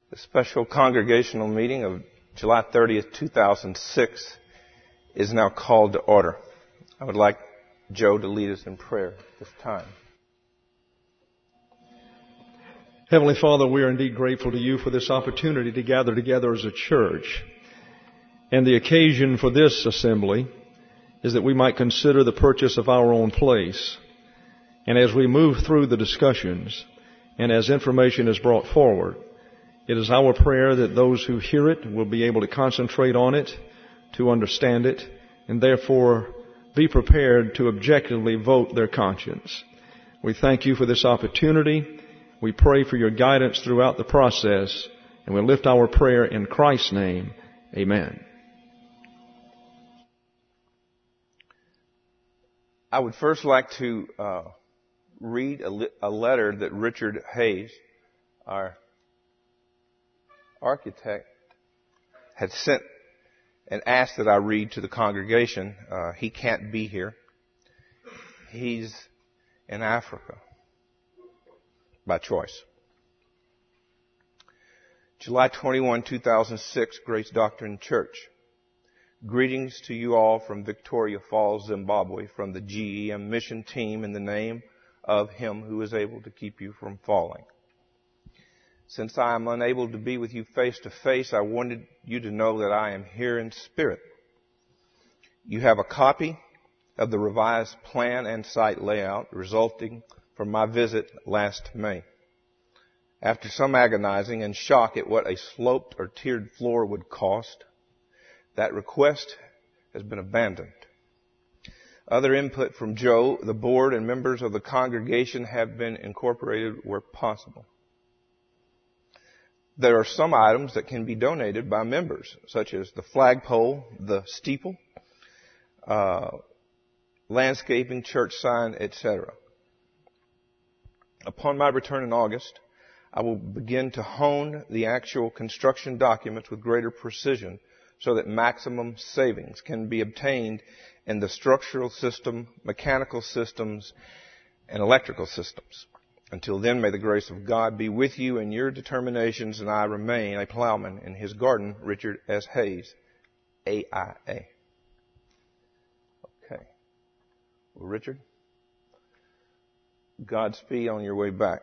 The special congregational meeting of July 30th, 2006 is now called to order. I would like Joe to lead us in prayer at this time. Heavenly Father, we are indeed grateful to you for this opportunity to gather together as a church. And the occasion for this assembly is that we might consider the purchase of our own place. And as we move through the discussions and as information is brought forward, it is our prayer that those who hear it will be able to concentrate on it, to understand it, and therefore be prepared to objectively vote their conscience. We thank you for this opportunity. We pray for your guidance throughout the process, and we lift our prayer in Christ's name. Amen. I would first like to read a letter that Richard Hayes, our architect, had sent and asked that I read to the congregation. He can't be here. He's in Africa by choice. July 21, 2006, Grace Doctrine Church. Greetings to you all from Victoria Falls, Zimbabwe, from the GEM mission team in the name of Him who is able to keep you from falling. Since I am unable to be with you face to face, I wanted you to know that I am here in spirit. You have a copy of the revised plan and site layout resulting from my visit last May. After some agonizing and shock at what a sloped or tiered floor would cost, that request has been abandoned. Other input from Joe, the board, and members of the congregation have been incorporated where possible. There are some items that can be donated by members, such as the flagpole, the steeple, landscaping, church sign, etc. Upon my return in August, I will begin to hone the actual construction documents with greater precision so that maximum savings can be obtained in the structural system, mechanical systems, and electrical systems. Until then, may the grace of God be with you in your determinations, and I remain a plowman in his garden, Richard S. Hayes, AIA. Okay. Well, Richard, Godspeed on your way back.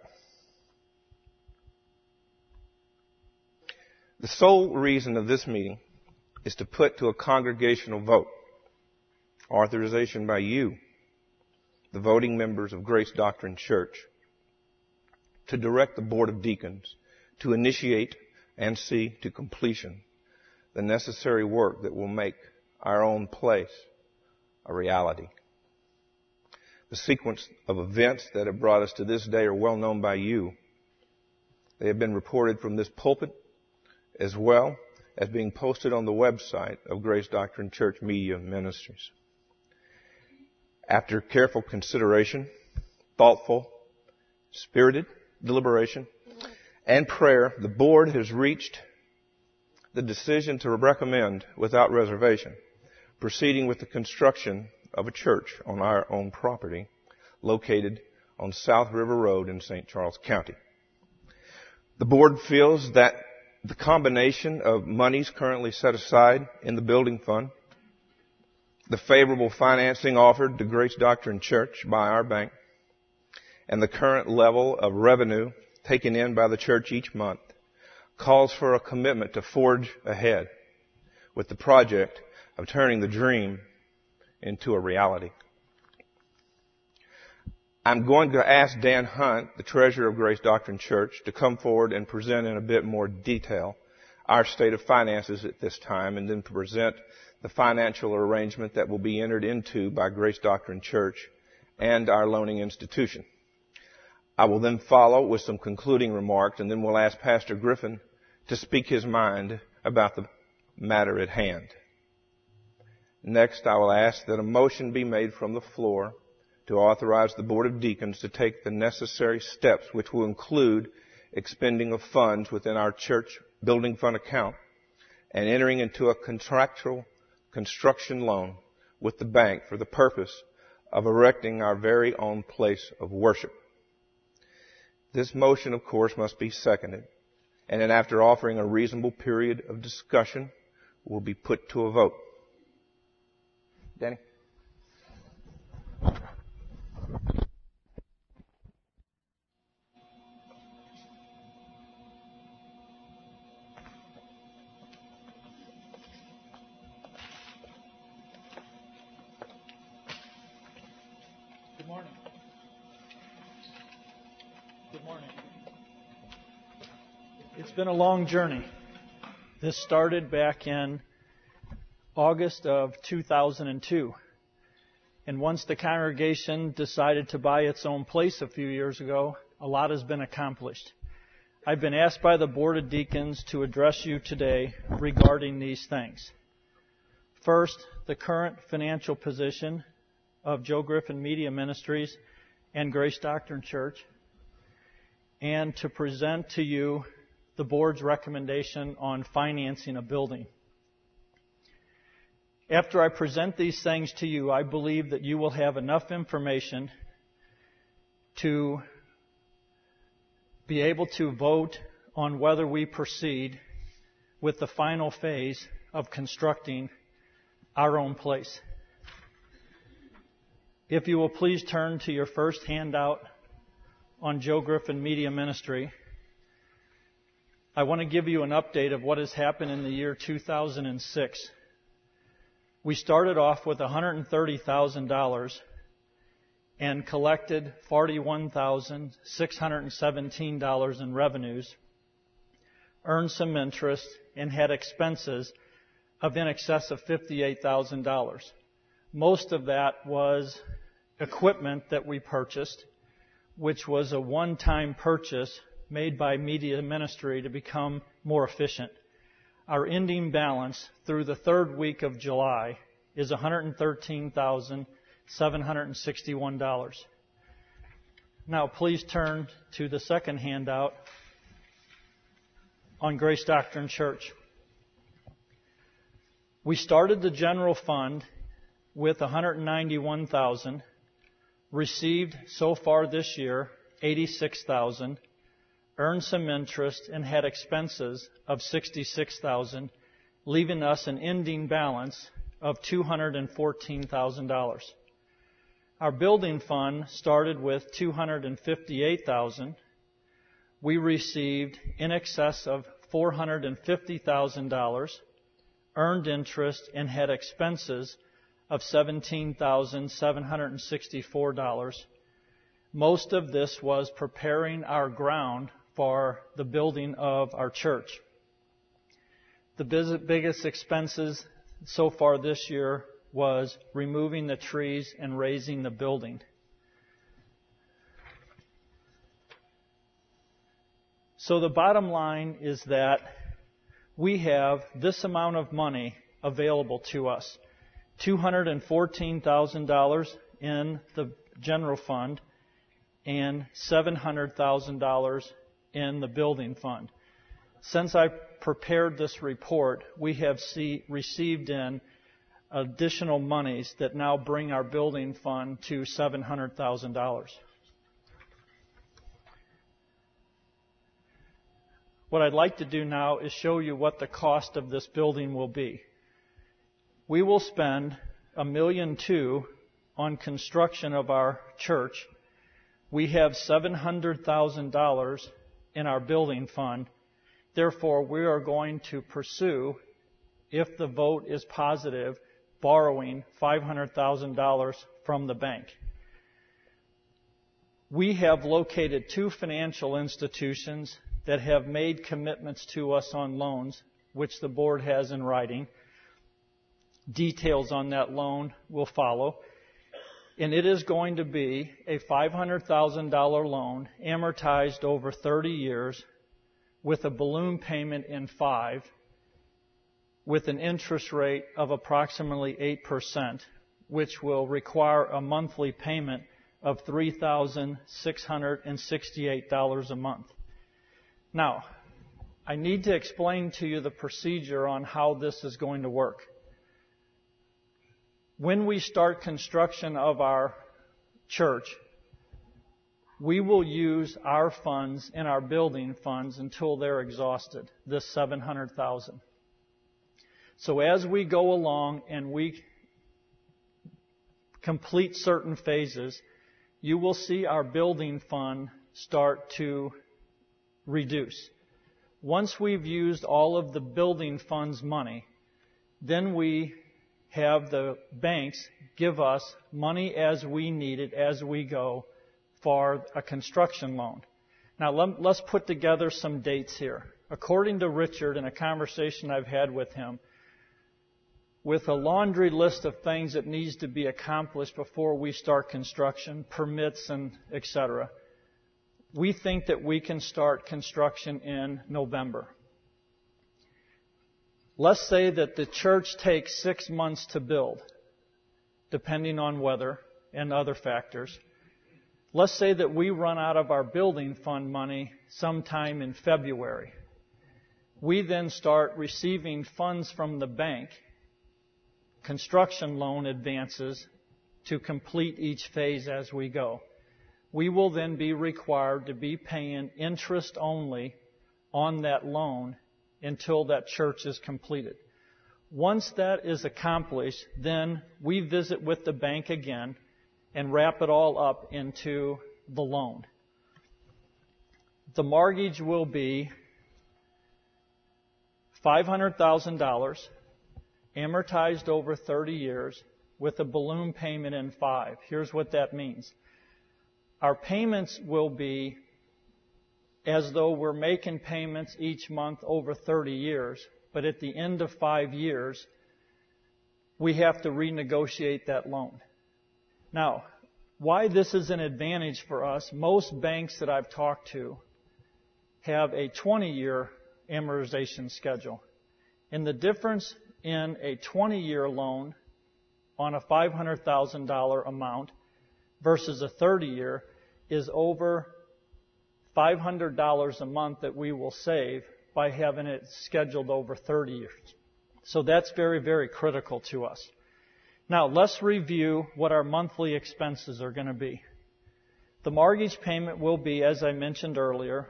The sole reason of this meeting is to put to a congregational vote authorization by you, the voting members of Grace Doctrine Church, to direct the Board of Deacons to initiate and see to completion the necessary work that will make our own place a reality. The sequence of events that have brought us to this day are well known by you. They have been reported from this pulpit as well as being posted on the website of Grace Doctrine Church Media Ministries. After careful consideration, thoughtful, spirited deliberation, and prayer, the board has reached the decision to recommend without reservation proceeding with the construction of a church on our own property located on South River Road in St. Charles County. The board feels that the combination of monies currently set aside in the building fund, the favorable financing offered to Grace Doctrine Church by our bank, and the current level of revenue taken in by the church each month calls for a commitment to forge ahead with the project of turning the dream into a reality. I'm going to ask Dan Hunt, the treasurer of Grace Doctrine Church, to come forward and present in a bit more detail our state of finances at this time, and then to present the financial arrangement that will be entered into by Grace Doctrine Church and our loaning institution. I will then follow with some concluding remarks, and then we'll ask Pastor Griffin to speak his mind about the matter at hand. Next, I will ask that a motion be made from the floor to authorize the Board of Deacons to take the necessary steps, which will include expending of funds within our church building fund account and entering into a contractual construction loan with the bank for the purpose of erecting our very own place of worship. This motion, of course, must be seconded, and then after offering a reasonable period of discussion, will be put to a vote. Danny? Good morning. Good morning. It's been a long journey. This started back in August of 2002. And once the congregation decided to buy its own place a few years ago, a lot has been accomplished. I've been asked by the Board of Deacons to address you today regarding these things. First, the current financial position of Joe Griffin Media Ministries and Grace Doctrine Church, and to present to you the board's recommendation on financing a building. After I present these things to you, I believe that you will have enough information to be able to vote on whether we proceed with the final phase of constructing our own place. If you will please turn to your first handout on Joe Griffin Media Ministry, I want to give you an update of what has happened in the year 2006. We started off with $130,000 and collected $41,617 in revenues, earned some interest, and had expenses of in excess of $58,000. Most of that was equipment that we purchased, which was a one-time purchase made by Media Ministry to become more efficient. Our ending balance through the third week of July is $113,761. Now please turn to the second handout on Grace Doctrine Church. We started the general fund with $191,000, received so far this year $86,000, earned some interest, and had expenses of $66,000, leaving us an ending balance of $214,000. Our building fund started with $258,000. We received in excess of $450,000, earned interest, and had expenses of $17,764. Most of this was preparing our ground for the building of our church. The biggest expenses so far this year was removing the trees and raising the building. So the bottom line is that we have this amount of money available to us. $214,000 in the general fund and $700,000 in the building fund. Since I prepared this report, we have received in additional monies that now bring our building fund to $700,000. What I'd like to do now is show you what the cost of this building will be. We will spend $1.2 million on construction of our church. We have $700,000 in our building fund. Therefore, we are going to pursue, if the vote is positive, borrowing $500,000 from the bank. We have located two financial institutions that have made commitments to us on loans, which the board has in writing. Details on that loan will follow. And it is going to be a $500,000 loan amortized over 30 years with a balloon payment in 5, with an interest rate of approximately 8%, which will require a monthly payment of $3,668 a month. Now, I need to explain to you the procedure on how this is going to work. When we start construction of our church, we will use our funds and our building funds until they're exhausted, this $700,000. So as we go along and we complete certain phases, you will see our building fund start to reduce. Once we've used all of the building fund's money, then we have the banks give us money as we need it, as we go, for a construction loan. Now let's put together some dates here. According to Richard, in a conversation I've had with him, with a laundry list of things that needs to be accomplished before we start construction, permits and etc., we think that we can start construction in November. Let's say that the church takes 6 months to build, depending on weather and other factors. Let's say that we run out of our building fund money sometime in February. We then start receiving funds from the bank, construction loan advances, to complete each phase as we go. We will then be required to be paying interest only on that loan until that church is completed. Once that is accomplished, then we visit with the bank again and wrap it all up into the loan. The mortgage will be $500,000 amortized over 30 years with a balloon payment in 5. Here's what that means. Our payments will be as though we're making payments each month over 30 years, but at the end of 5 years, we have to renegotiate that loan. Now, why this is an advantage for us, most banks that I've talked to have a 20-year amortization schedule. And the difference in a 20-year loan on a $500,000 amount versus a 30-year is over $500 a month that we will save by having it scheduled over 30 years. So that's very, very critical to us. Now, let's review what our monthly expenses are going to be. The mortgage payment will be, as I mentioned earlier,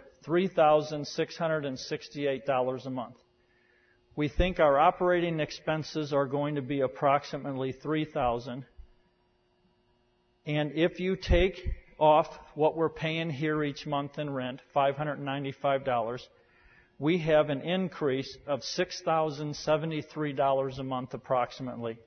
$3,668 a month. We think our operating expenses are going to be approximately $3,000. And if you take off what we're paying here each month in rent, $595, we have an increase of $6,073 a month approximately.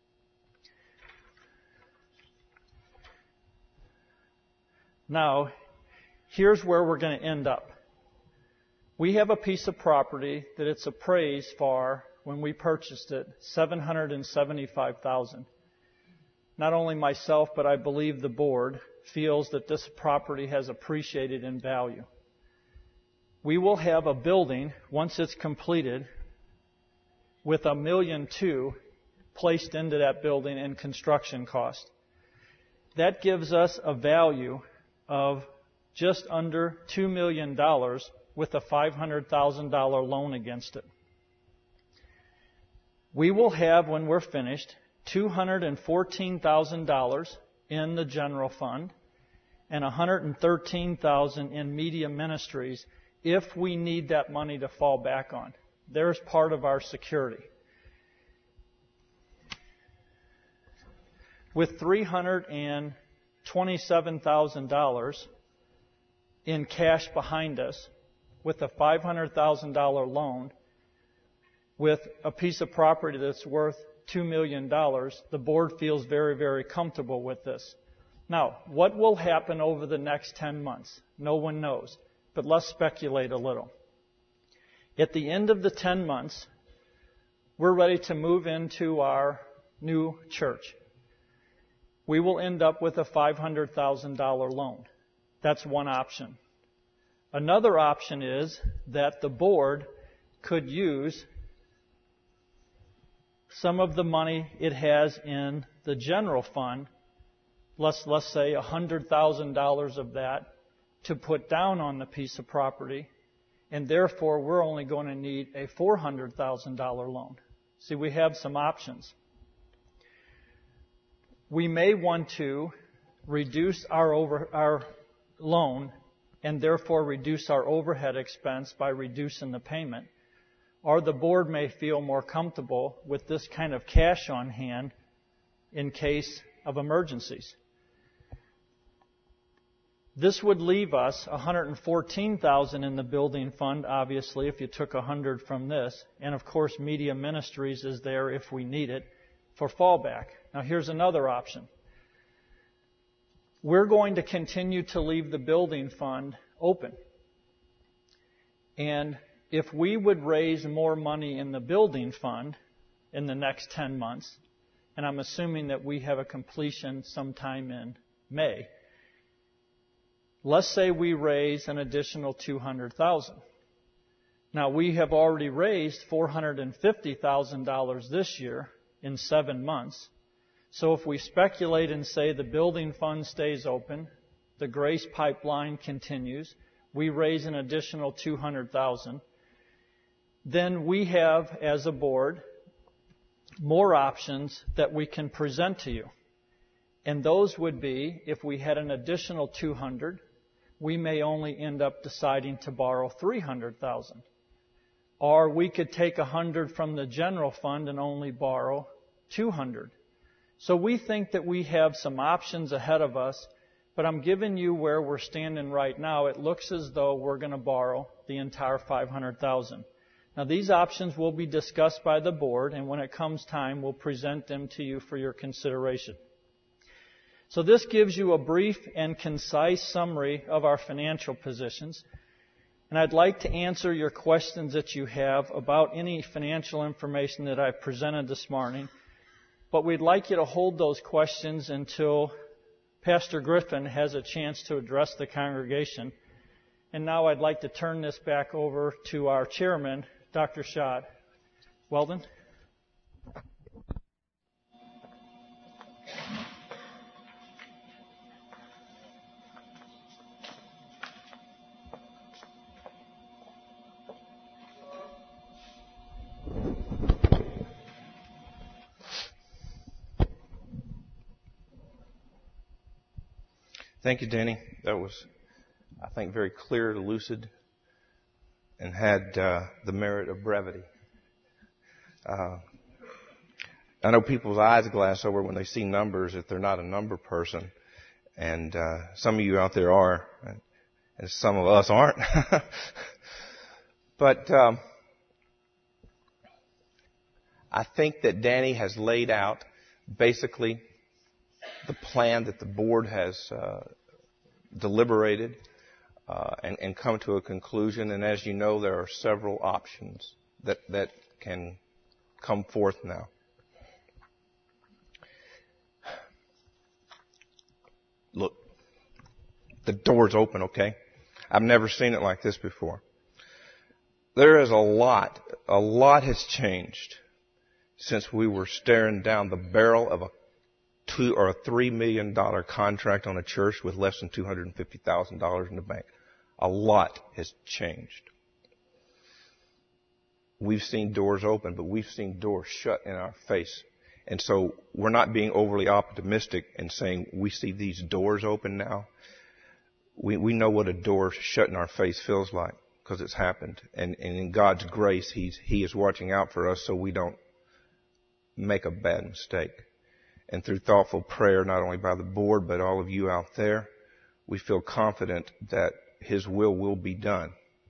Now, here's where we're going to end up. We have a piece of property that it's appraised for, when we purchased it, $775,000. Not only myself, but I believe the board feels that this property has appreciated in value. We will have a building, once it's completed, with $1.2 million placed into that building in construction cost. That gives us a value of just under $2 million with a $500,000 loan against it. We will have, when we're finished, $214,000 in the general fund and $113,000 in media ministries if we need that money to fall back on. There's part of our security. With $327,000 in cash behind us, with a $500,000 loan, with a piece of property that's worth $2 million, the board feels very, very comfortable with this. Now, what will happen over the next 10 months? No one knows. But let's speculate a little. At the end of the 10 months, we're ready to move into our new church. We will end up with a $500,000 loan. That's one option. Another option is that the board could use some of the money it has in the general fund, let's say $100,000 of that, to put down on the piece of property, and therefore we're only going to need a $400,000 loan. See, we have some options. We may want to reduce our loan and therefore reduce our overhead expense by reducing the payment. Or the board may feel more comfortable with this kind of cash on hand in case of emergencies. This would leave us $114,000 in the building fund, obviously, if you took $100 from this. And of course, Media Ministries is there if we need it for fallback. Now here's another option. We're going to continue to leave the building fund open. And if we would raise more money in the building fund in the next 10 months, and I'm assuming that we have a completion sometime in May, let's say we raise an additional $200,000. Now, we have already raised $450,000 this year in 7 months. So if we speculate and say the building fund stays open, the Grace pipeline continues, we raise an additional $200,000, then we have, as a board, more options that we can present to you. And those would be, if we had an additional $200,000, we may only end up deciding to borrow $300,000. Or we could take $100,000 from the general fund and only borrow $200,000. So we think that we have some options ahead of us, but I'm giving you where we're standing right now. It looks as though we're going to borrow the entire $500,000. Now these options will be discussed by the board, and when it comes time, we'll present them to you for your consideration. So this gives you a brief and concise summary of our financial positions. And I'd like to answer your questions that you have about any financial information that I've presented this morning. But we'd like you to hold those questions until Pastor Griffin has a chance to address the congregation. And now I'd like to turn this back over to our chairman, Dr. Schott. Weldon? Thank you, Danny. That was, I think, very clear, lucid, and had the merit of brevity. I know people's eyes glass over when they see numbers if they're not a number person. And some of you out there are, and some of us aren't. But I think that Danny has laid out basically the plan that the board has deliberated and come to a conclusion. And as you know, there are several options that can come forth now. Look, the door's open, okay? I've never seen it like this before. There is a lot has changed since we were staring down the barrel of a $2 or $3 million contract on a church with less than $250,000 in the bank. A lot has changed. We've seen doors open, but we've seen doors shut in our face. And so we're not being overly optimistic and saying we see these doors open now. We know what a door shut in our face feels like because it's happened. And in God's grace, He is watching out for us so we don't make a bad mistake. And through thoughtful prayer, not only by the board, but all of you out there, we feel confident that His will be done.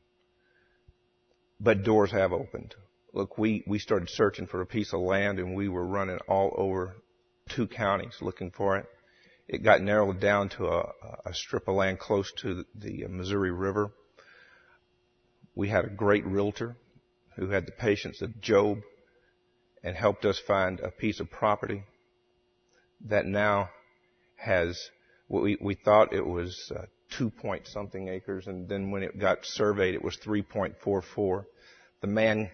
But doors have opened. Look, we started searching for a piece of land and we were running all over 2 counties looking for it. It got narrowed down to a strip of land close to the Missouri River. We had a great realtor who had the patience of Job and helped us find a piece of property that now has what we thought it was 2 point something acres, and then when it got surveyed, it was 3.44. The man,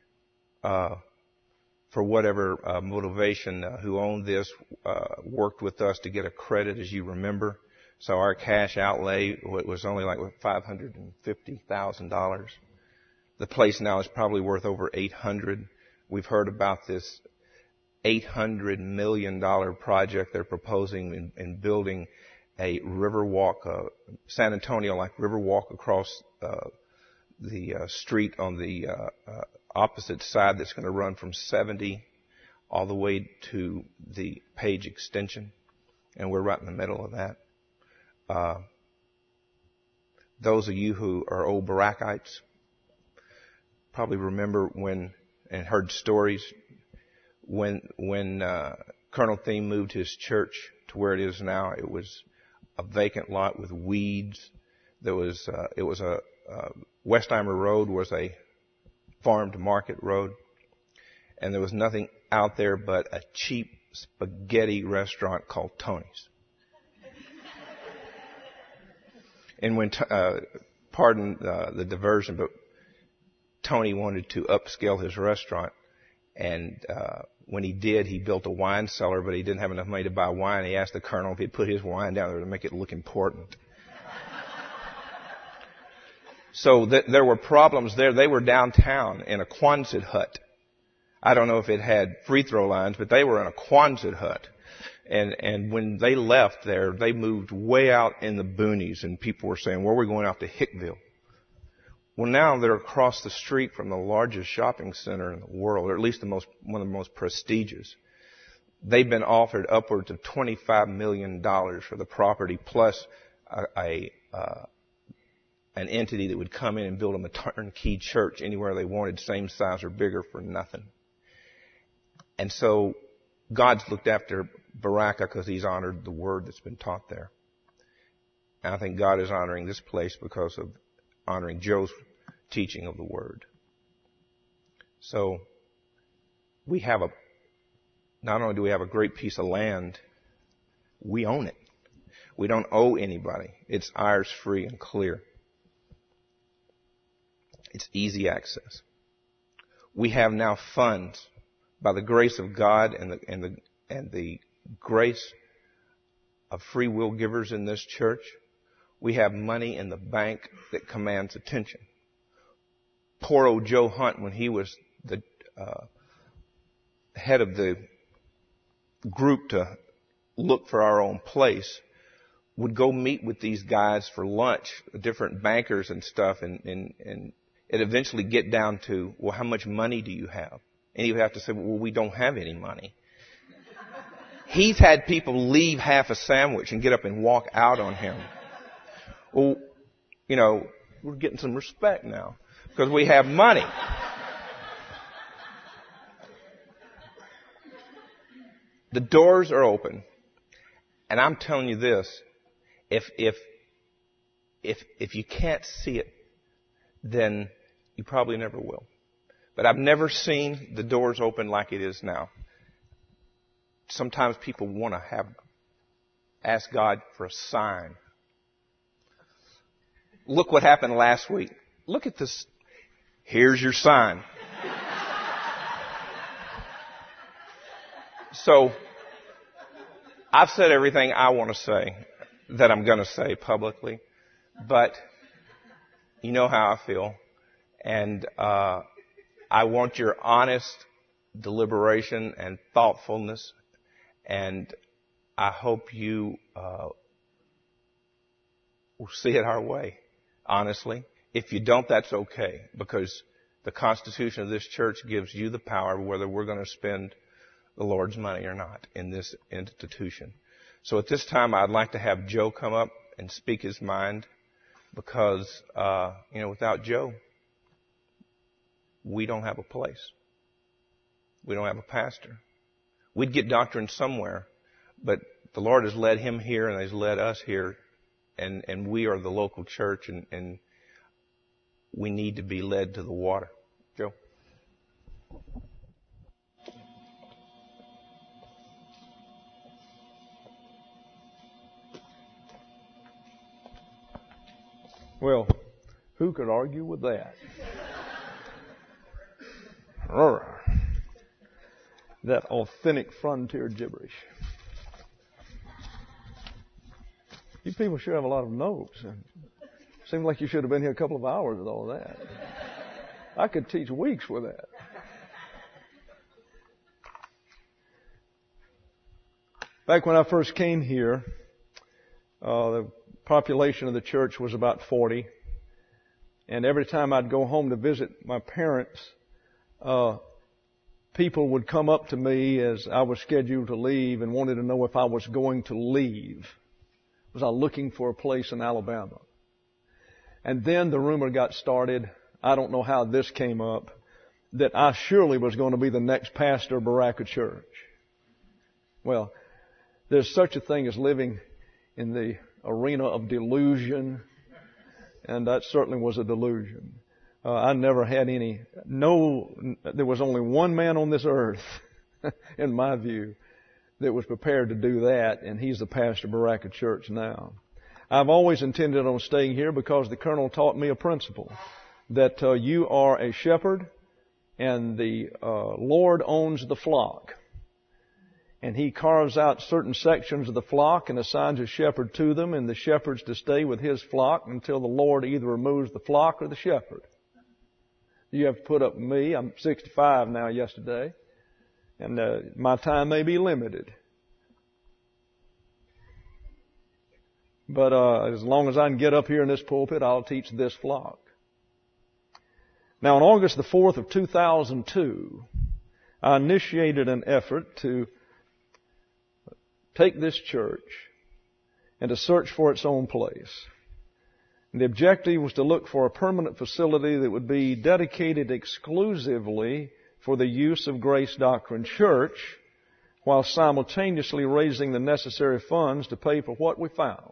for whatever motivation, who owned this, worked with us to get a credit, as you remember. So our cash outlay was only like $550,000. The place now is probably worth over $800,000. We've heard about this $800 million project they're proposing in building a river walk, San Antonio like river walk across the street on the opposite side that's going to run from 70 all the way to the Page extension, and we're right in the middle of that. Those of you who are old Barakites probably remember when and heard stories when Colonel Thiem moved his church to where it is now. It was a vacant lot with weeds. It was a Westheimer Road was a farm to market road, and there was nothing out there but a cheap spaghetti restaurant called Tony's. And when, pardon the diversion, but Tony wanted to upscale his restaurant, and when he did, he built a wine cellar, but he didn't have enough money to buy wine. He asked the colonel if he'd put his wine down there to make it look important. So there were problems there. They were downtown in a Quonset hut. I don't know if it had free throw lines, but they were in a Quonset hut. And when they left there, they moved way out in the boonies, and people were saying, well, we're going out to Hickville. Well, now they're across the street from the largest shopping center in the world, or at least one of the most prestigious. They've been offered upwards of $25 million for the property, plus an entity that would come in and build them a turnkey church anywhere they wanted, same size or bigger, for nothing. And so God's looked after Baraka because He's honored the word that's been taught there. And I think God is honoring this place because of honoring Joe's teaching of the word. So we have not only do we have a great piece of land, we own it. We don't owe anybody. It's ours free and clear. It's easy access. We have now funds by the grace of God and the grace of free will givers in this church. We have money in the bank that commands attention. Poor old Joe Hunt, when he was the head of the group to look for our own place, would go meet with these guys for lunch, different bankers and stuff, and it eventually get down to, well, how much money do you have? And he would have to say, well, we don't have any money. He's had people leave half a sandwich and get up and walk out on him. Well, you know, we're getting some respect now because we have money. The doors are open. And I'm telling you this, if you can't see it, then you probably never will. But I've never seen the doors open like it is now. Sometimes people want to ask God for a sign. Look what happened last week. Look at this. Here's your sign. So, I've said everything I want to say that I'm going to say publicly, but you know how I feel. And I want your honest deliberation and thoughtfulness, and I hope you will see it our way, honestly. If you don't, that's okay, because the Constitution of this church gives you the power whether we're going to spend the Lord's money or not in this institution. So at this time, I'd like to have Joe come up and speak his mind, because, without Joe, we don't have a place. We don't have a pastor. We'd get doctrine somewhere, but the Lord has led him here and He's led us here, and we are the local church, and we need to be led to the water. Joe? Well, who could argue with that? That authentic frontier gibberish. You people sure have a lot of notes. Seems like you should have been here a couple of hours with all of that. I could teach weeks with that. Back when I first came here, The population of the church was about 40. And every time I'd go home to visit my parents, people would come up to me as I was scheduled to leave and wanted to know if I was going to leave. Was I looking for a place in Alabama? And then the rumor got started, I don't know how this came up, that I surely was going to be the next pastor of Baraka Church. Well, there's such a thing as living in the arena of delusion, and that certainly was a delusion. I never had there was only one man on this earth, in my view, that was prepared to do that, and he's the pastor of Baraka Church now. I've always intended on staying here because the colonel taught me a principle, that you are a shepherd, and the Lord owns the flock. And He carves out certain sections of the flock and assigns a shepherd to them, and the shepherd's to stay with his flock until the Lord either removes the flock or the shepherd. You have to put up with me. I'm 65 now yesterday, and my time may be limited. But as long as I can get up here in this pulpit, I'll teach this flock. Now, on August the 4th of 2002, I initiated an effort to take this church and to search for its own place. And the objective was to look for a permanent facility that would be dedicated exclusively for the use of Grace Doctrine Church, while simultaneously raising the necessary funds to pay for what we found.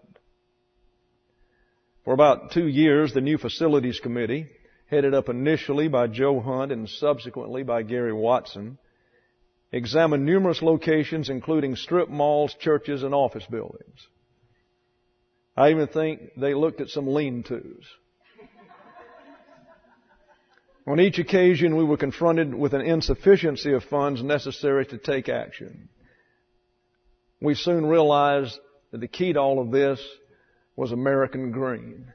For about 2 years, the new facilities committee, headed up initially by Joe Hunt and subsequently by Gary Watson, examined numerous locations, including strip malls, churches, and office buildings. I even think they looked at some lean-tos. On each occasion, we were confronted with an insufficiency of funds necessary to take action. We soon realized that the key to all of this was American Green.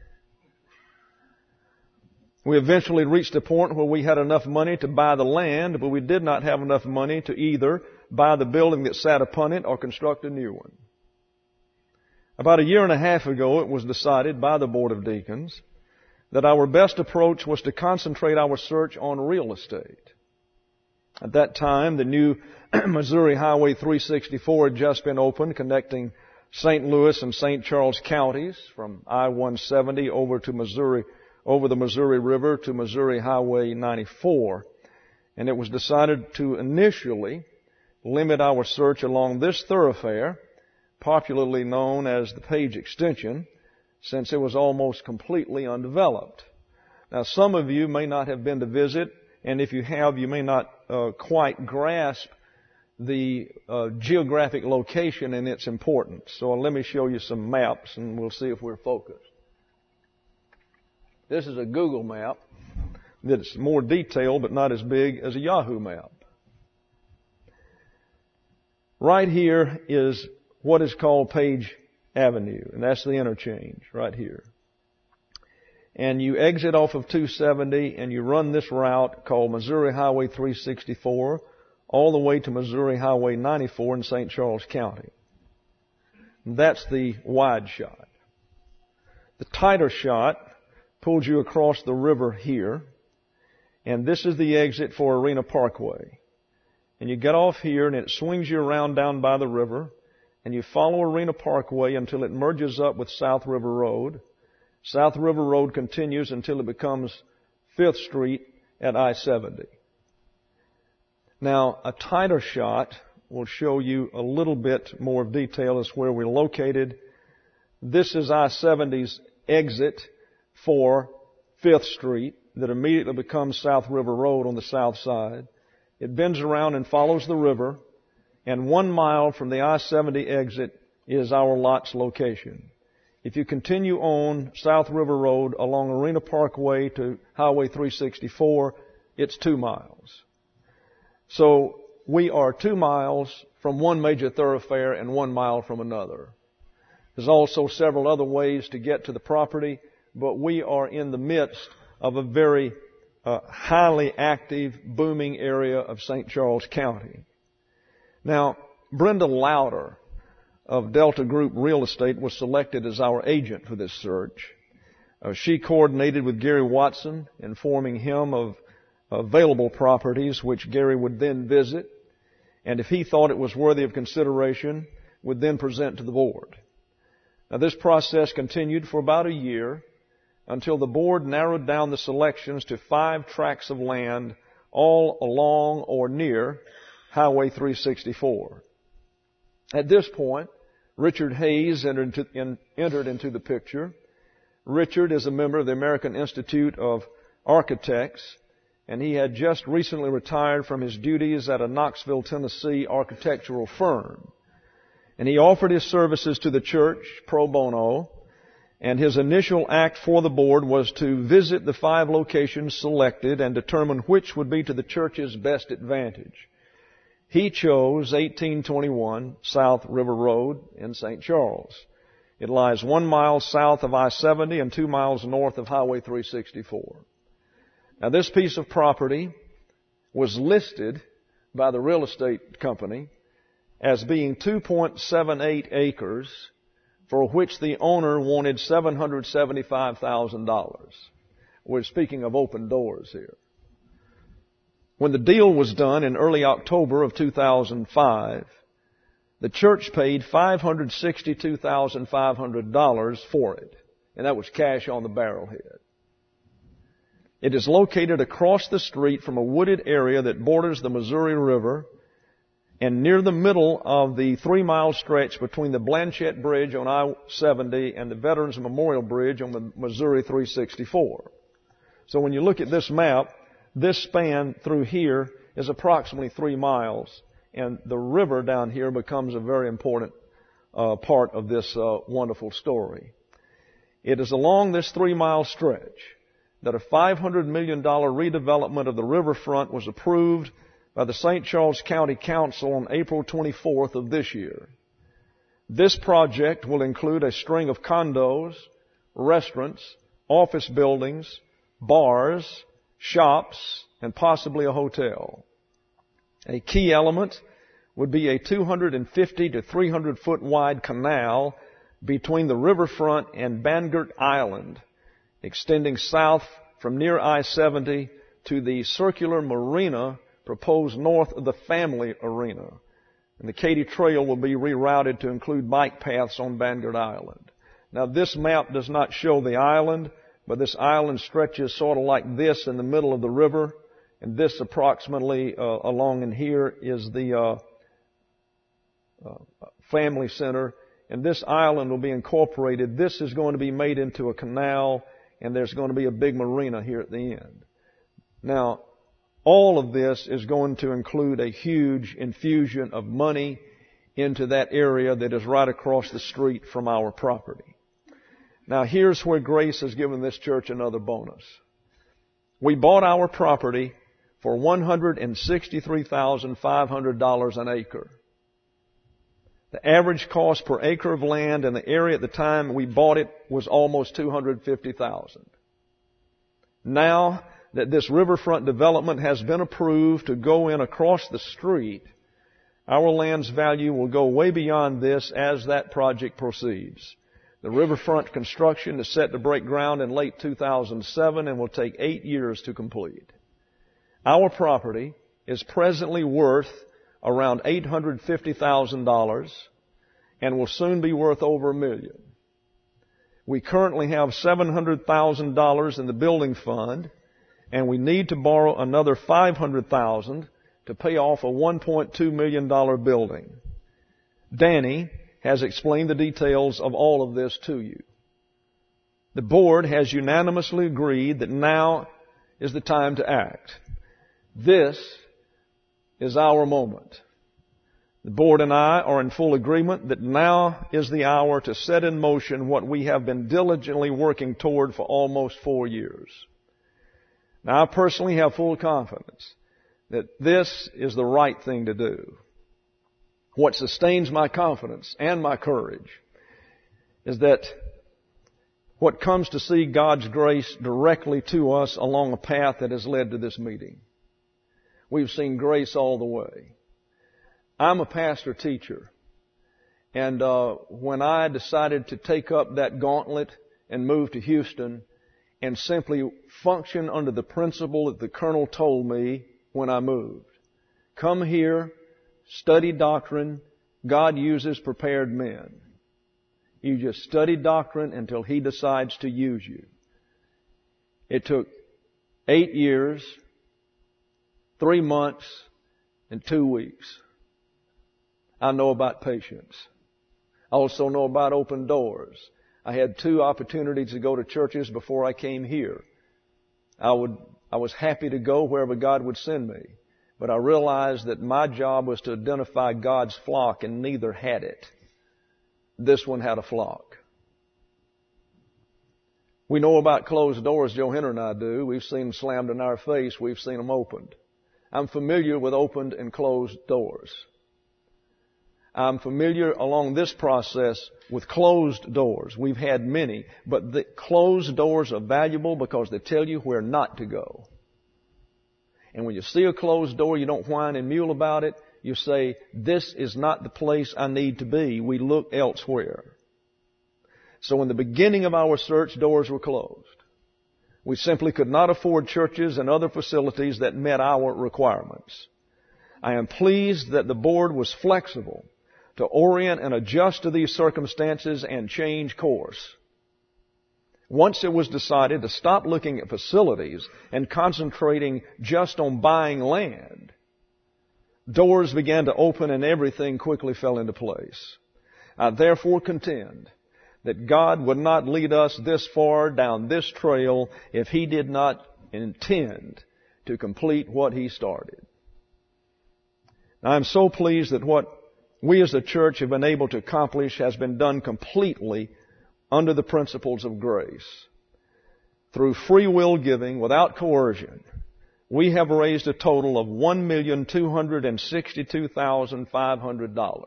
We eventually reached a point where we had enough money to buy the land, but we did not have enough money to either buy the building that sat upon it or construct a new one. About 1.5 years ago, it was decided by the Board of Deacons that our best approach was to concentrate our search on real estate. At that time, the new Missouri Highway 364 had just been opened, connecting St. Louis and St. Charles counties from I-170 over the Missouri River to Missouri Highway 94. And it was decided to initially limit our search along this thoroughfare, popularly known as the Page Extension, since it was almost completely undeveloped. Now, some of you may not have been to visit, and if you have, you may not quite grasp the geographic location and its importance. So let me show you some maps, and we'll see if we're focused. This is a Google map that's more detailed but not as big as a Yahoo map. Right here is what is called Page Avenue, and that's the interchange right here. And you exit off of 270 and you run this route called Missouri Highway 364 all the way to Missouri Highway 94 in St. Charles County. That's the wide shot. The tighter shot pulls you across the river here, and this is the exit for Arena Parkway. And you get off here and it swings you around down by the river, and you follow Arena Parkway until it merges up with South River Road. South River Road continues until it becomes 5th Street at I-70. Now, a tighter shot will show you a little bit more detail as where we're located. This is I-70's exit for 5th Street that immediately becomes South River Road on the south side. It bends around and follows the river, and 1 mile from the I-70 exit is our lot's location. If you continue on South River Road along Arena Parkway to Highway 364, it's 2 miles. So we are 2 miles from one major thoroughfare and 1 mile from another. There's also several other ways to get to the property, but we are in the midst of a very highly active, booming area of St. Charles County. Now, Brenda Lauder of Delta Group Real Estate was selected as our agent for this search. She coordinated with Gary Watson, informing him of available properties which Gary would then visit, and if he thought it was worthy of consideration, would then present to the board. Now, this process continued for about a year until the board narrowed down the selections to 5 tracts of land all along or near Highway 364. At this point, Richard Hayes entered into the picture. Richard is a member of the American Institute of Architects, and he had just recently retired from his duties at a Knoxville, Tennessee architectural firm. And he offered his services to the church pro bono, and his initial act for the board was to visit the 5 locations selected and determine which would be to the church's best advantage. He chose 1821 South River Road in St. Charles. It lies 1 mile south of I-70 and 2 miles north of Highway 364. Now, this piece of property was listed by the real estate company as being 2.78 acres, for which the owner wanted $775,000. We're speaking of open doors here. When the deal was done in early October of 2005, the church paid $562,500 for it, and that was cash on the barrelhead. It is located across the street from a wooded area that borders the Missouri River and near the middle of the 3-mile stretch between the Blanchette Bridge on I-70 and the Veterans Memorial Bridge on the Missouri 364. So when you look at this map, this span through here is approximately 3 miles, and the river down here becomes a very important part of this wonderful story. It is along this 3-mile stretch that a $500 million redevelopment of the riverfront was approved by the St. Charles County Council on April 24th of this year. This project will include a string of condos, restaurants, office buildings, bars, shops, and possibly a hotel. A key element would be a 250 to 300 foot wide canal between the riverfront and Bangert Island, extending south from near I-70 to the circular marina proposed north of the Family Arena. And the Katy Trail will be rerouted to include bike paths on Bangert Island. Now, this map does not show the island, but this island stretches sort of like this in the middle of the river, and this approximately along in here is the family center, and this island will be incorporated. This is going to be made into a canal, and there's going to be a big marina here at the end. Now, all of this is going to include a huge infusion of money into that area that is right across the street from our property. Now, here's where Grace has given this church another bonus. We bought our property for $163,500 an acre. The average cost per acre of land in the area at the time we bought it was almost $250,000. Now that this riverfront development has been approved to go in across the street, our land's value will go way beyond this as that project proceeds. The riverfront construction is set to break ground in late 2007 and will take 8 years to complete. Our property is presently worth around $850,000 and will soon be worth over $1 million. We currently have $700,000 in the building fund, and we need to borrow another $500,000 to pay off a $1.2 million building. Danny has explained the details of all of this to you. The board has unanimously agreed that now is the time to act. This is our moment. The board and I are in full agreement that now is the hour to set in motion what we have been diligently working toward for almost 4 years. Now, I personally have full confidence that this is the right thing to do. What sustains my confidence and my courage is that what comes to see God's grace directly to us along a path that has led to this meeting. We've seen grace all the way. I'm a pastor-teacher, And when I decided to take up that gauntlet and move to Houston and simply function under the principle that the colonel told me when I moved, come here, study doctrine, God uses prepared men. You just study doctrine until He decides to use you. It took 8 years, 3 months, and 2 weeks. I know about patience. I also know about open doors. I had 2 opportunities to go to churches before I came here. I was happy to go wherever God would send me. But I realized that my job was to identify God's flock, and neither had it. This one had a flock. We know about closed doors, Joe Henry and I do. We've seen them slammed in our face. We've seen them opened. I'm familiar with opened and closed doors. I'm familiar along this process with closed doors. We've had many, but the closed doors are valuable because they tell you where not to go. And when you see a closed door, you don't whine and mule about it. You say, this is not the place I need to be. We look elsewhere. So in the beginning of our search, doors were closed. We simply could not afford churches and other facilities that met our requirements. I am pleased that the board was flexible to orient and adjust to these circumstances and change course. Once it was decided to stop looking at facilities and concentrating just on buying land, doors began to open and everything quickly fell into place. I therefore contend that God would not lead us this far down this trail if He did not intend to complete what He started. I'm so pleased that what we as a church have been able to accomplish has been done completely under the principles of grace. Through free will giving, without coercion, we have raised a total of $1,262,500.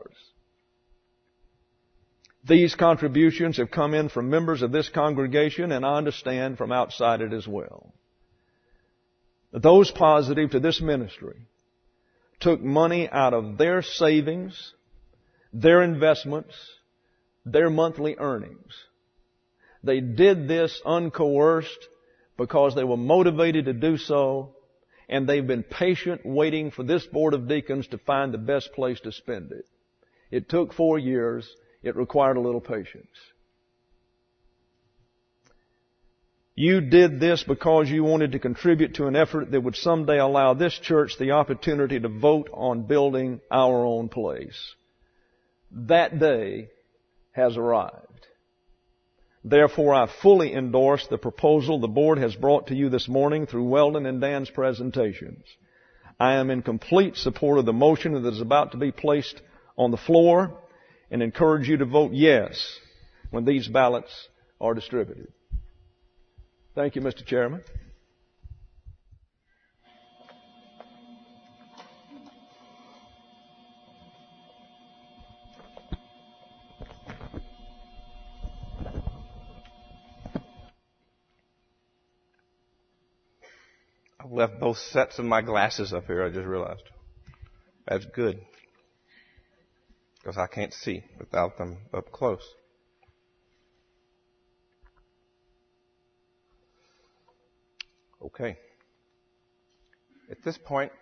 These contributions have come in from members of this congregation, and I understand from outside it as well. Those positive to this ministry took money out of their savings, their investments, their monthly earnings. They did this uncoerced because they were motivated to do so, and they've been patient waiting for this board of deacons to find the best place to spend it. It took 4 years. It required a little patience. You did this because you wanted to contribute to an effort that would someday allow this church the opportunity to vote on building our own place. That day has arrived. Therefore, I fully endorse the proposal the board has brought to you this morning through Weldon and Dan's presentations. I am in complete support of the motion that is about to be placed on the floor and encourage you to vote yes when these ballots are distributed. Thank you, Mr. Chairman. I've left both sets of my glasses up here, I just realized. That's good, because I can't see without them up close. Okay. At this point,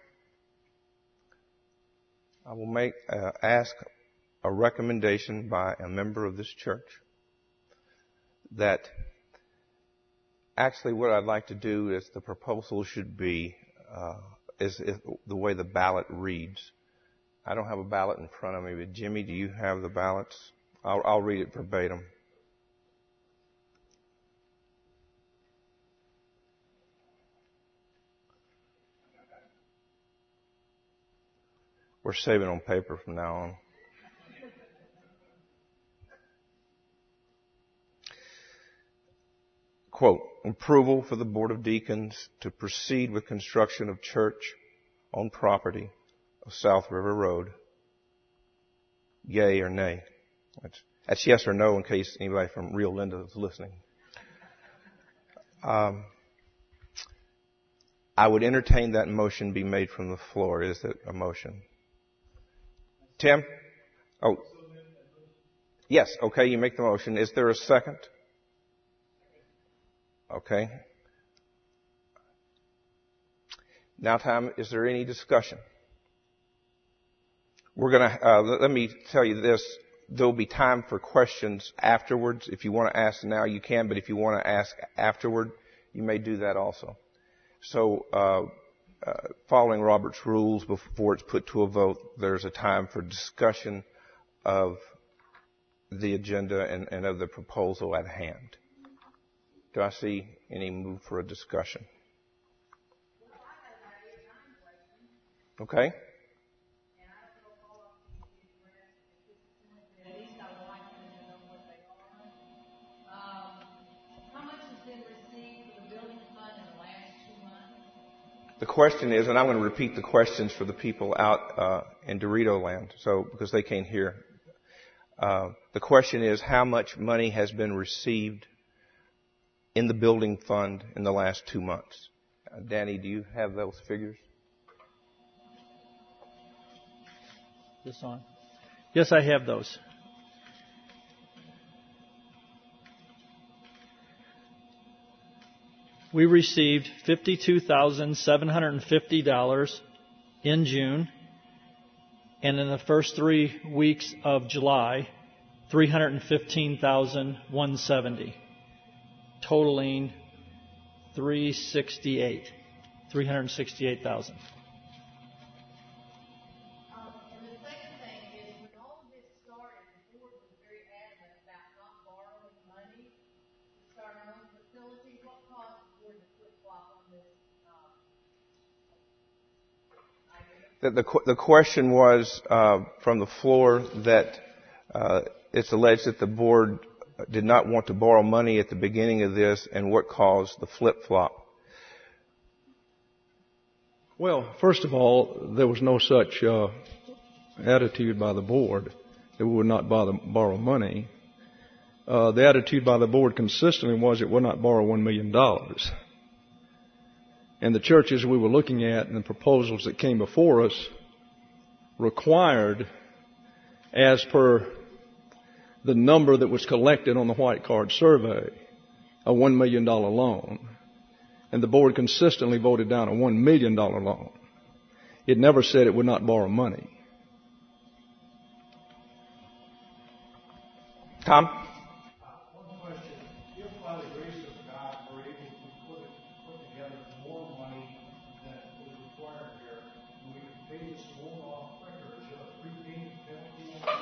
I will ask a recommendation by a member of this church that actually what I'd like to do is the proposal should be is the way the ballot reads. I don't have a ballot in front of me, but Jimmy, do you have the ballots? I'll read it verbatim. We're saving on paper from now on. Quote, approval for the Board of Deacons to proceed with construction of church on property of South River Road. Yay or nay? That's yes or no in case anybody from Rio Linda is listening. I would entertain that motion be made from the floor. Is it a motion? Tim? Oh. Yes, okay, you make the motion. Is there a second? Okay. Now time, is there any discussion? We're gonna, let me tell you this. There'll be time for questions afterwards. If you want to ask now, you can, but if you want to ask afterward, you may do that also. So, following Robert's rules before it's put to a vote, there's a time for discussion of the agenda and of the proposal at hand. Do I see any move for a discussion? Okay. The question is, and I'm going to repeat the questions for the people out in Dorito land, so because they can't hear. The question is, how much money has been received in the building fund in the last 2 months? Danny, do you have those figures? This on? Yes, I have those. We received $52,750 in June, and in the first 3 weeks of July, $315,170, totaling $368,000. The question was from the floor that it's alleged that the board did not want to borrow money at the beginning of this, and what caused the flip-flop. Well, first of all, there was no such attitude by the board that we would not borrow money. The attitude by the board consistently was it would not borrow $1 million. And the churches we were looking at and the proposals that came before us required, as per the number that was collected on the White Card survey, a $1 million loan. And the board consistently voted down a $1 million loan. It never said it would not borrow money. Tom? One question. If by the grace of God we're able to put together more money than was required here, and we can pay this loan off quicker, is there a prepayment penalty on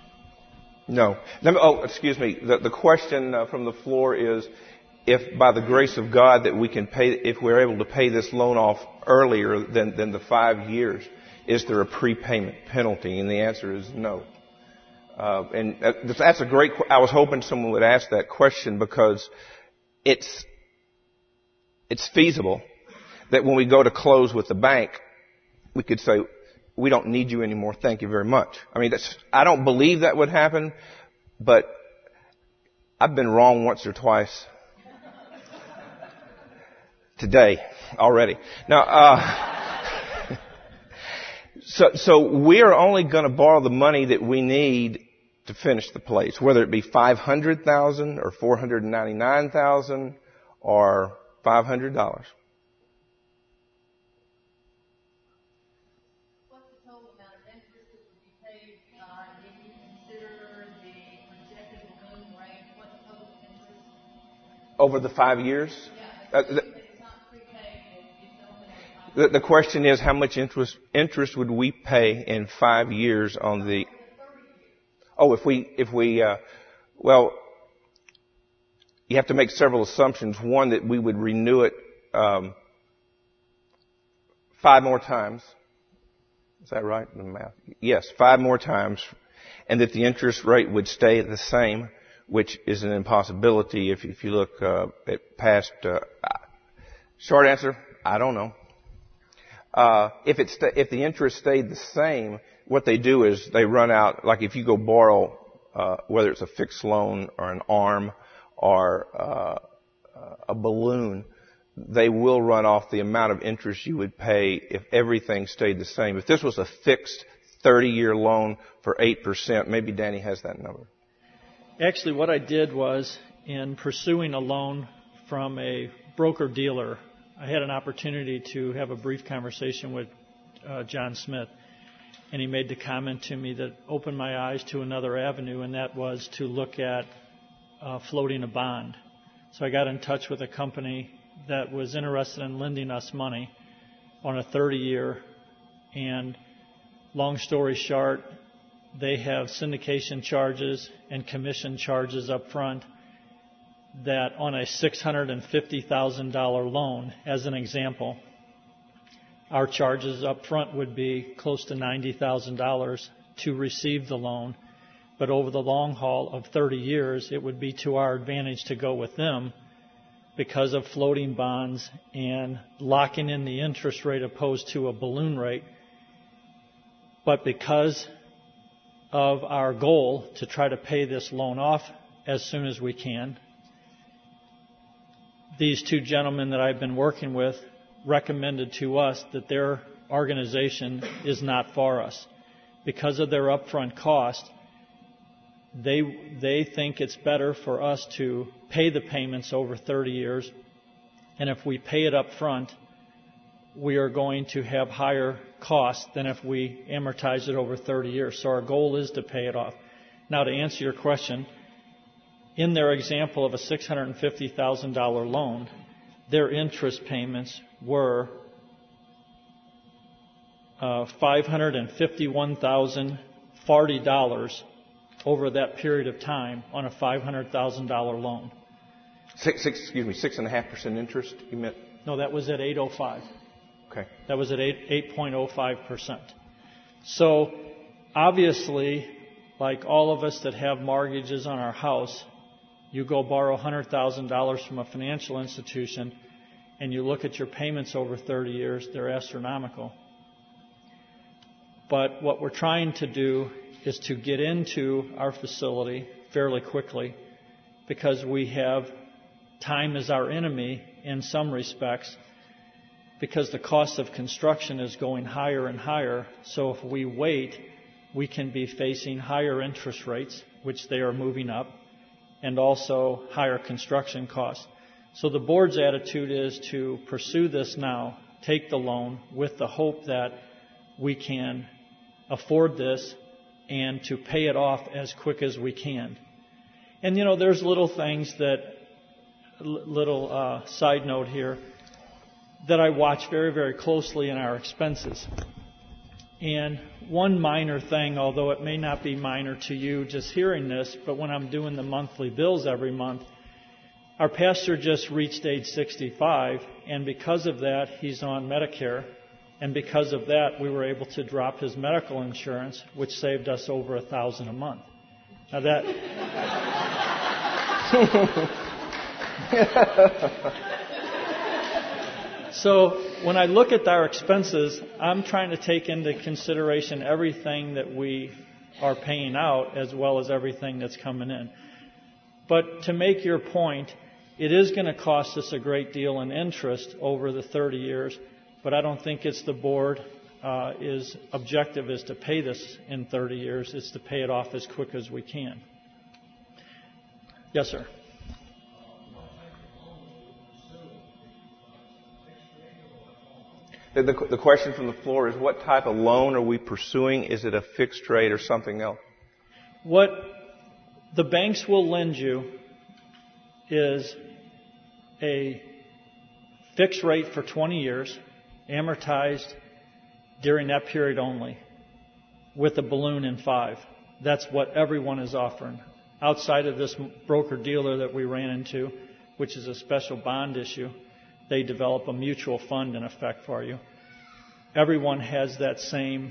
No. Excuse me. The question from the floor is, if by the grace of God that we can pay, if we're able to pay this loan off earlier than the 5 years, is there a prepayment penalty? And the answer is no. And that's a great. I was hoping someone would ask that question because it's feasible that when we go to close with the bank, we could say, we don't need you anymore. Thank you very much. I mean, I don't believe that would happen, but I've been wrong once or twice today already. Now, so we are only going to borrow the money that we need to finish the place, whether it be $500,000 or $499,000 or $500. Over the 5 years? The question is, how much interest would we pay in 5 years on the? Well, you have to make several assumptions. One, that we would renew it 5 more times. Is that right in the math? Yes, 5 more times, and that the interest rate would stay the same, which is an impossibility if you look at past. Short answer, I don't know. If the interest stayed the same, what they do is they run out, like if you go borrow, whether it's a fixed loan or an ARM or a balloon, they will run off the amount of interest you would pay if everything stayed the same. If this was a fixed 30-year loan for 8%, maybe Danny has that number. Actually, what I did was, in pursuing a loan from a broker-dealer, I had an opportunity to have a brief conversation with John Smith, and he made the comment to me that opened my eyes to another avenue, and that was to look at floating a bond. So I got in touch with a company that was interested in lending us money on a 30-year, and long story short, they have syndication charges and commission charges up front that on a $650,000 loan, as an example, our charges up front would be close to $90,000 to receive the loan. But over the long haul of 30 years, it would be to our advantage to go with them because of floating bonds and locking in the interest rate opposed to a balloon rate. But because of our goal to try to pay this loan off as soon as we can, these two gentlemen that I've been working with recommended to us that their organization is not for us. Because of their upfront cost, they think it's better for us to pay the payments over 30 years, and if we pay it up front, we are going to have higher costs than if we amortize it over 30 years. So our goal is to pay it off. Now, to answer your question, in their example of a $650,000 loan, their interest payments were $551,040 over that period of time on a $500,000 loan. 6.5% interest, you meant? No, that was at 8.05. Okay. That was at 8.05%. So obviously, like all of us that have mortgages on our house, you go borrow $100,000 from a financial institution and you look at your payments over 30 years, they're astronomical. But what we're trying to do is to get into our facility fairly quickly because we have time as our enemy in some respects, because the cost of construction is going higher and higher. So if we wait, we can be facing higher interest rates, which they are moving up, and also higher construction costs. So the board's attitude is to pursue this now, take the loan with the hope that we can afford this and to pay it off as quick as we can. And there's little things side note here, that I watch very, very closely in our expenses. And one minor thing, although it may not be minor to you just hearing this, but when I'm doing the monthly bills every month, our pastor just reached age 65, and because of that, he's on Medicare. And because of that, we were able to drop his medical insurance, which saved us over $1,000 a month. Now that... So when I look at our expenses, I'm trying to take into consideration everything that we are paying out as well as everything that's coming in. But to make your point, it is going to cost us a great deal in interest over the 30 years, but I don't think it's the board is objective is to pay this in 30 years. It's to pay it off as quick as we can. Yes, sir. The question from the floor is, what type of loan are we pursuing? Is it a fixed rate or something else? What the banks will lend you is a fixed rate for 20 years, amortized during that period only, with a balloon in 5. That's what everyone is offering. Outside of this broker-dealer that we ran into, which is a special bond issue, they develop a mutual fund in effect for you. Everyone has that same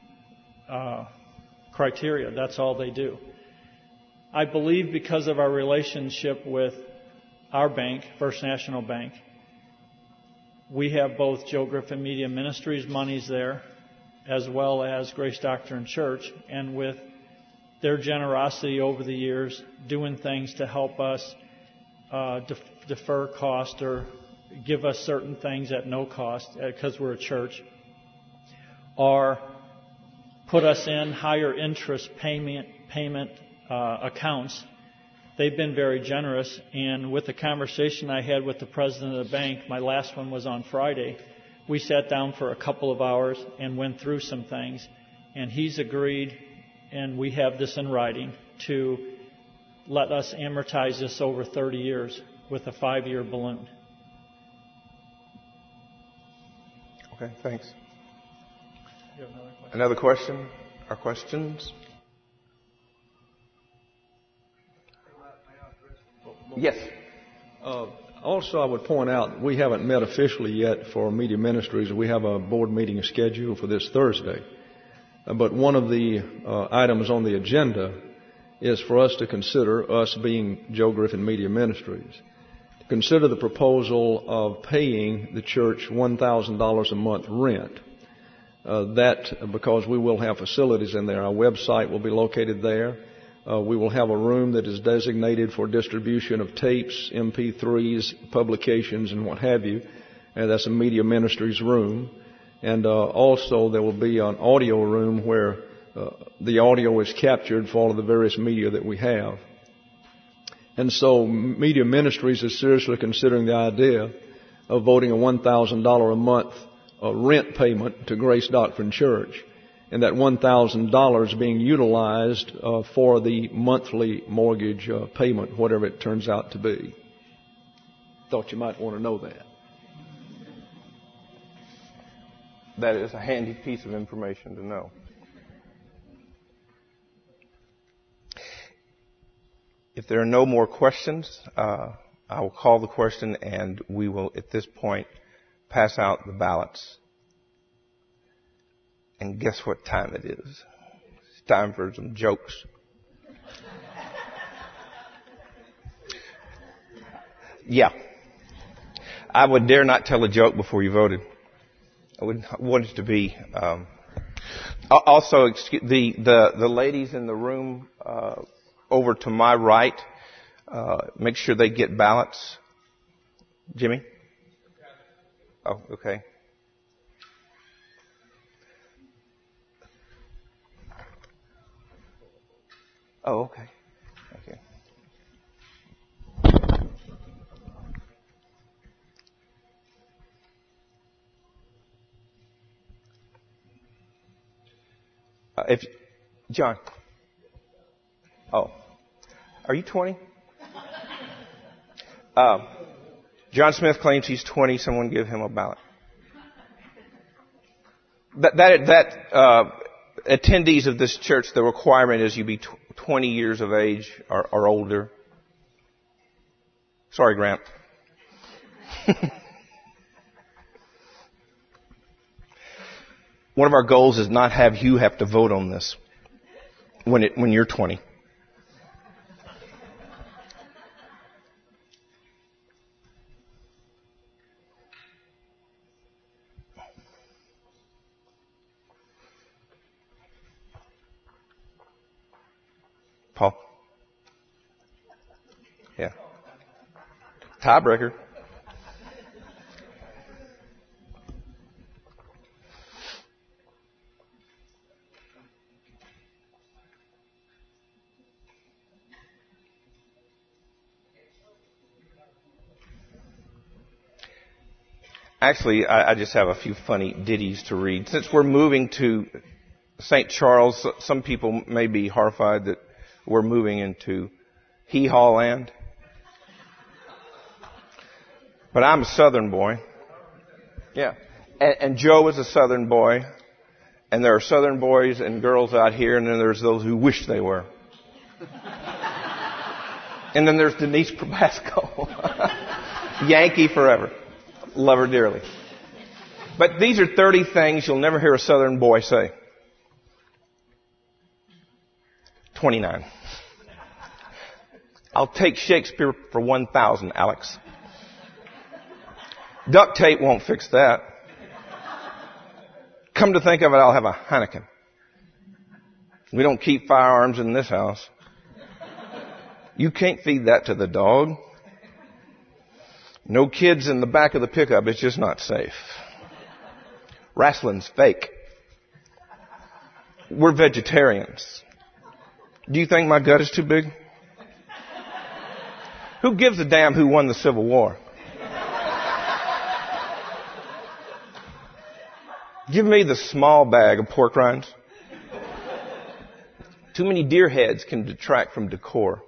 criteria. That's all they do. I believe because of our relationship with our bank, First National Bank, we have both Joe Griffin Media Ministries monies there, as well as Grace Doctrine Church, and with their generosity over the years, doing things to help us defer cost or give us certain things at no cost because we're a church, or put us in higher interest payment accounts they've been very generous. And with the conversation I had with the president of the bank, my last one was on Friday, we sat down for a couple of hours and went through some things. And he's agreed, and we have this in writing, to let us amortize this over 30 years with a 5-year balloon. Okay, thanks. Another question or questions? Yes. Also, I would point out we haven't met officially yet for Media Ministries. We have a board meeting scheduled for this Thursday. But one of the items on the agenda is for us to consider, us being Joe Griffin Media Ministries, to consider the proposal of paying the church $1,000 a month rent. That because we will have facilities in there. Our website will be located there. We will have a room that is designated for distribution of tapes, MP3s, publications, and what have you. And that's a Media Ministries room. And also there will be an audio room where the audio is captured for all of the various media that we have. And so Media Ministries is seriously considering the idea of voting a $1,000 a month rent payment to Grace Doctrine Church, and that $1,000 being utilized for the monthly mortgage payment, whatever it turns out to be. Thought you might want to know that. That is a handy piece of information to know. If there are no more questions, I will call the question, and we will, at this point, pass out the ballots. And guess what time it is? It's time for some jokes. Yeah. I would dare not tell a joke before you voted. I would want it to be. Also, the ladies in the room over to my right, make sure they get ballots. Jimmy? Oh, okay. Oh, okay. Okay. John. Oh. Are you 20? John Smith claims he's 20. Someone give him a ballot. Attendees of this church, the requirement is you be 20 years of age or older. Sorry, Grant. One of our goals is not have you have to vote on this when you're 20. Paul? Yeah. Tiebreaker. Actually, I just have a few funny ditties to read. Since we're moving to St. Charles, some people may be horrified that we're moving into hee-haw land. But I'm a Southern boy. Yeah. And Joe is a Southern boy. And there are Southern boys and girls out here, and then there's those who wish they were. And then there's Denise Probasco. Yankee forever. Love her dearly. But these are 30 things you'll never hear a Southern boy say. 29. I'll take Shakespeare for 1,000, Alex. Duct tape won't fix that. Come to think of it, I'll have a Heineken. We don't keep firearms in this house. You can't feed that to the dog. No kids in the back of the pickup. It's just not safe. Wrestling's fake. We're vegetarians. Do you think my gut is too big? Who gives a damn who won the Civil War? Give me the small bag of pork rinds. Too many deer heads can detract from decor.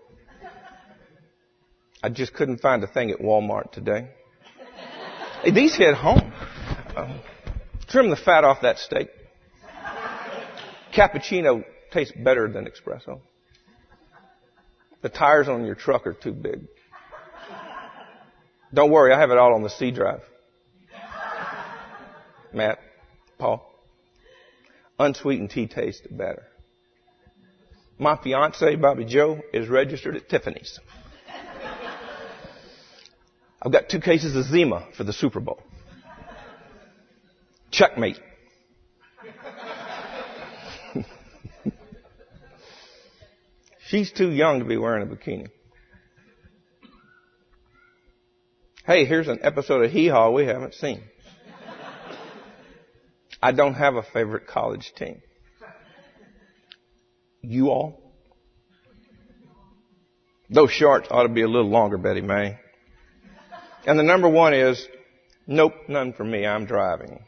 I just couldn't find a thing at Walmart today. Hey, these hit home. Trim the fat off that steak. Cappuccino tastes better than espresso. The tires on your truck are too big. Don't worry, I have it all on the C drive. Matt, Paul, unsweetened tea tastes better. My fiance, Bobby Joe, is registered at Tiffany's. I've got 2 cases of Zima for the Super Bowl. Checkmate. She's too young to be wearing a bikini. Hey, here's an episode of Hee Haw we haven't seen. I don't have a favorite college team. You all? Those shorts ought to be a little longer, Betty May. And the number 1 is, nope, none for me, I'm driving.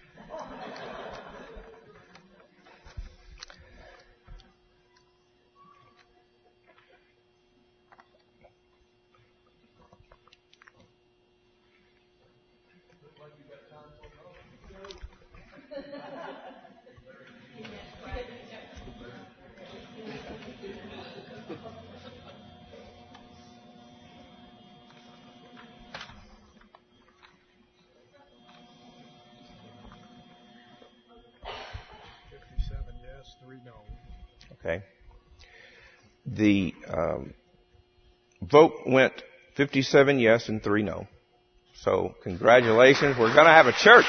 Okay. The vote went 57 yes and 3 no. So congratulations. We're going to have a church.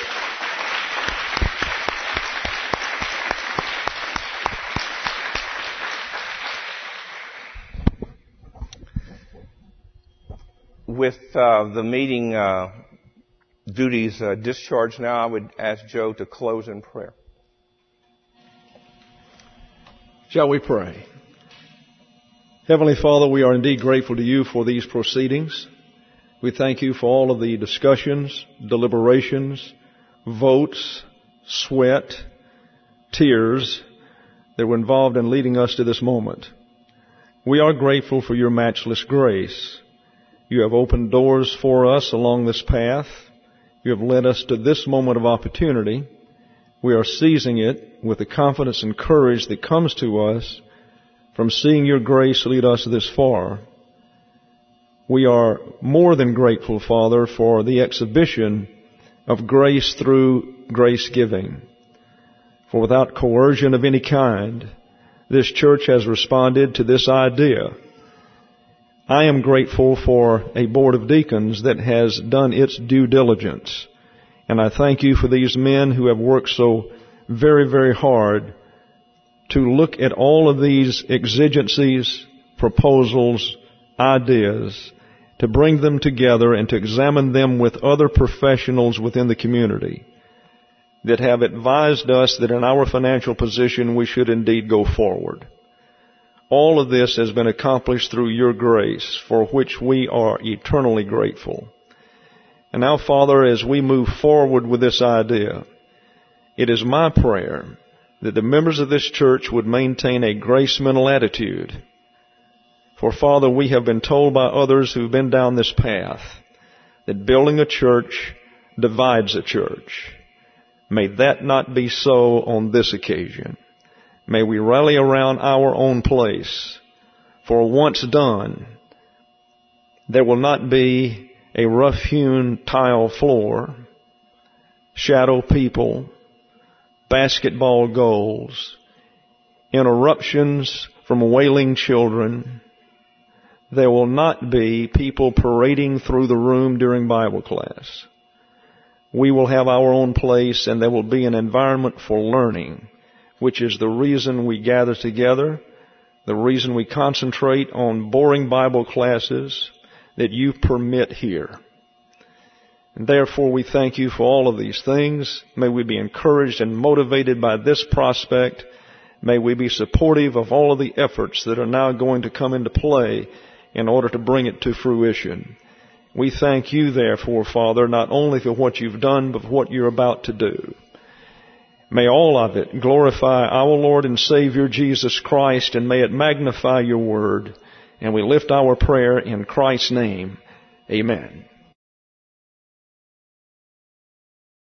With the meeting duties discharged now, I would ask Joe to close in prayer. Shall we pray? Heavenly Father, we are indeed grateful to you for these proceedings. We thank you for all of the discussions, deliberations, votes, sweat, tears that were involved in leading us to this moment. We are grateful for your matchless grace. You have opened doors for us along this path. You have led us to this moment of opportunity. We are seizing it with the confidence and courage that comes to us from seeing your grace lead us this far. We are more than grateful, Father, for the exhibition of grace through grace giving. For without coercion of any kind, this church has responded to this idea. I am grateful for a board of deacons that has done its due diligence. And I thank you for these men who have worked so very, very hard to look at all of these exigencies, proposals, ideas, to bring them together and to examine them with other professionals within the community that have advised us that in our financial position we should indeed go forward. All of this has been accomplished through your grace, for which we are eternally grateful. And now, Father, as we move forward with this idea, it is my prayer that the members of this church would maintain a grace-mental attitude. For, Father, we have been told by others who've been down this path that building a church divides a church. May that not be so on this occasion. May we rally around our own place. For once done, there will not be a rough-hewn tile floor, shadow people, basketball goals, interruptions from wailing children. There will not be people parading through the room during Bible class. We will have our own place, and there will be an environment for learning, which is the reason we gather together, the reason we concentrate on boring Bible classes that you permit here. And therefore we thank you for all of these things. May we be encouraged and motivated by this prospect. May we be supportive of all of the efforts that are now going to come into play in order to bring it to fruition. We thank you, therefore, Father, not only for what you've done, but for what you're about to do. May all of it glorify our Lord and Savior Jesus Christ, and may it magnify your word. And we lift our prayer in Christ's name. Amen.